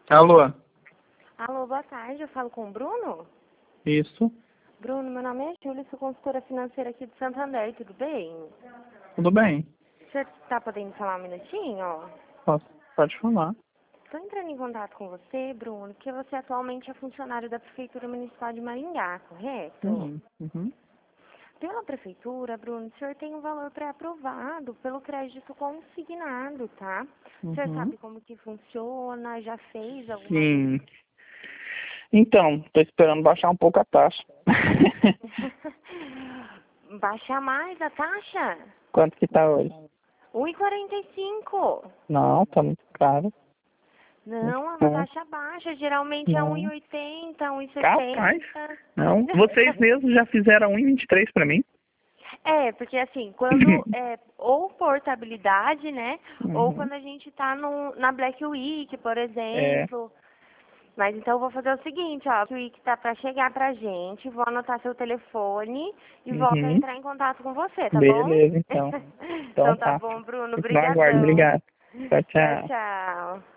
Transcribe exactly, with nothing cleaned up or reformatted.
Alô? Alô, boa tarde, eu falo com o Bruno? Isso. Bruno, meu nome é Júlia, sou consultora financeira aqui de Santander, tudo bem? Tudo bem? Você está podendo falar um minutinho? Posso, pode falar. Estou entrando em contato com você, Bruno, porque você atualmente é funcionário da Prefeitura Municipal de Maringá, correto? Uhum. Uhum. Pela Prefeitura, Bruno, o senhor tem um valor pré-aprovado pelo crédito consignado, tá? O senhor Uhum. sabe como que funciona? Já fez alguma Sim. Então, tô esperando baixar um pouco a taxa. Baixar mais a taxa? Quanto que tá hoje? um e quarenta e cinco. Não, tá muito caro. Muito Não, é uma caro. taxa baixa. Geralmente é um e Não. oitenta, um e Capaz. sessenta. Não. Vocês mesmos já fizeram um e vinte e três pra mim. É, porque assim, quando é ou portabilidade, né? Ou Uhum. quando a gente tá no, na Black Week, por É. exemplo. Mas então eu vou fazer o seguinte, ó, que o Week tá pra chegar pra gente, vou anotar seu telefone e volto a Uhum. entrar em contato com você, tá bom? Beleza, então. Então Então tá tá. bom, Bruno, Fico no aguardo. brigadão. Obrigado. Tchau, Tchau, tchau. tchau.